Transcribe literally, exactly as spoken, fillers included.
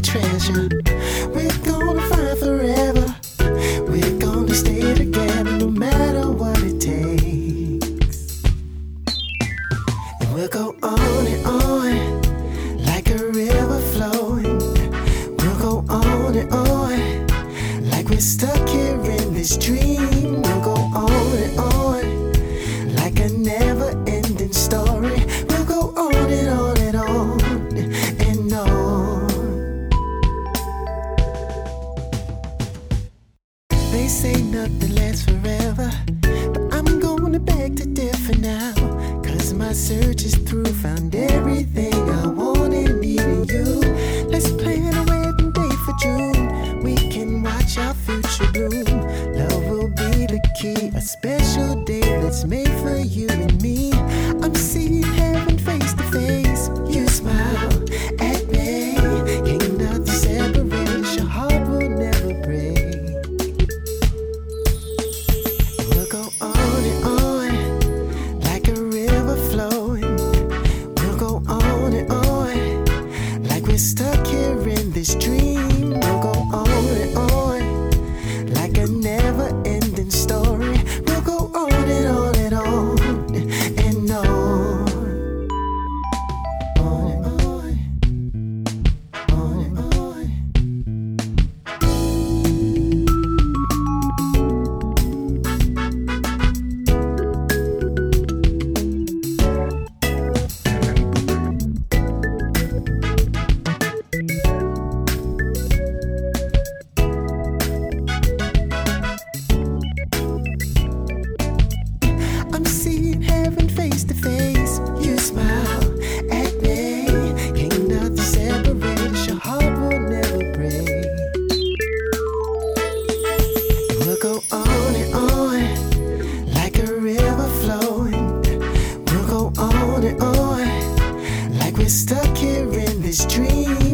treasure. We're gonna find forever. We're gonna stay together no matter what it takes. And we'll go on and on like a river flowing. We'll go on and on like we're stuck here in this dream. We'll go on and on like a never-ending story. We'll go on and on and on and on. They say nothing lasts forever, but I'm gonna beg to differ now. Cause my search is through, found everything I wanted, needing you. Let's plan a wedding day for June. We can watch our future bloom. Love will be the key, a special day that's made for you and me. I'm seeing heaven face to face. You smile at me, ain't nothing separates. Your heart will never break. And we'll go on and on like a river flowing. We'll go on and on like we're stuck here in this dream. We'll go on and on like a never-ending story. We'll go on and on and on and on. On and on, on and on. I'm seeing heaven face to face. You smile at me, ain't nothing separates. Your heart will never break. And we'll go on and on like a river flowing. We'll go on and on like we're stuck here in this dream.